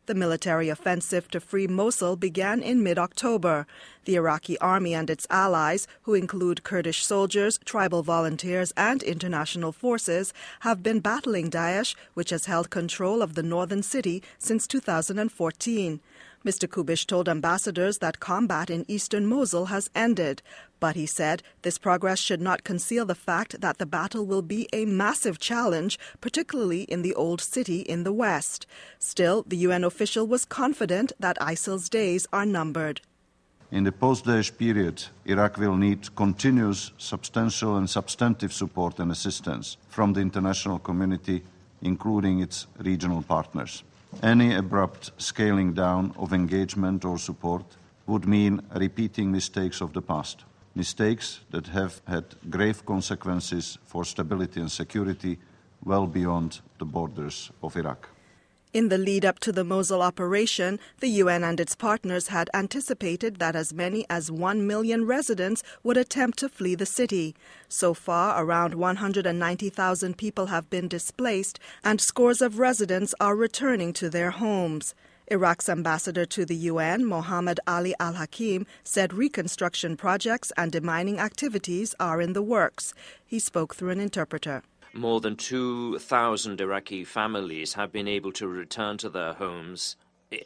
The military offensive to free Mosul began in mid-October. The Iraqi army and its allies, who include Kurdish soldiers, tribal volunteers, and international forces, have been battling Daesh, which has held control of the northern city since 2014. Mr. Kubish told ambassadors that combat in eastern Mosul has ended, but he said this progress should not conceal the fact that the battle will be a massive challenge, particularly in the old city in the west. Still, the UN official was confident that ISIL's days are numbered. In the post-Daesh period, Iraq will need continuous, substantial and substantive support and assistance from the international community, including its regional partners. Any abrupt scaling down of engagement or support would mean repeating mistakes of the past, mistakes that have had grave consequences for stability and security well beyond the borders of Iraq. In the lead-up to the Mosul operation, the UN and its partners had anticipated that as many as 1 million residents would attempt to flee the city. So far, around 190,000 people have been displaced, and scores of residents are returning to their homes. Iraq's ambassador to the UN, Mohammed Ali Al-Hakim, said reconstruction projects and demining activities are in the works. He spoke through an interpreter. More than 2,000 Iraqi families have been able to return to their homes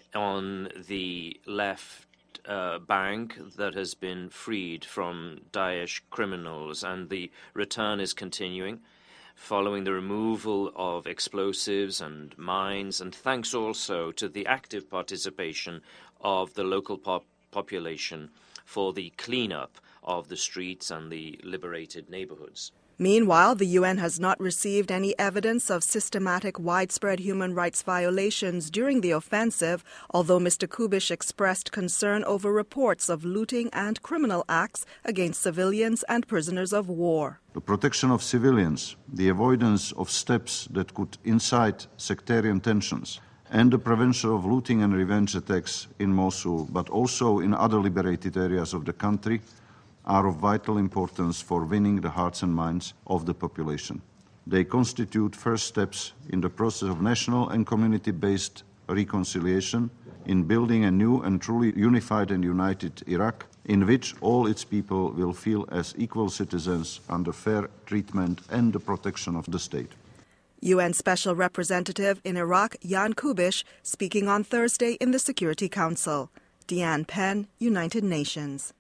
on the left bank that has been freed from Daesh criminals, and the return is continuing following the removal of explosives and mines, and thanks also to the active participation of the local population for the cleanup of the streets and the liberated neighborhoods. Meanwhile, the UN has not received any evidence of systematic, widespread human rights violations during the offensive, although Mr. Kubish expressed concern over reports of looting and criminal acts against civilians and prisoners of war. The protection of civilians, the avoidance of steps that could incite sectarian tensions, and the prevention of looting and revenge attacks in Mosul, but also in other liberated areas of the country, are of vital importance for winning the hearts and minds of the population. They constitute first steps in the process of national and community-based reconciliation in building a new and truly unified and united Iraq, in which all its people will feel as equal citizens under fair treatment and the protection of the state. UN Special Representative in Iraq, Jan Kubish, speaking on Thursday in the Security Council. Deanne Penn, United Nations.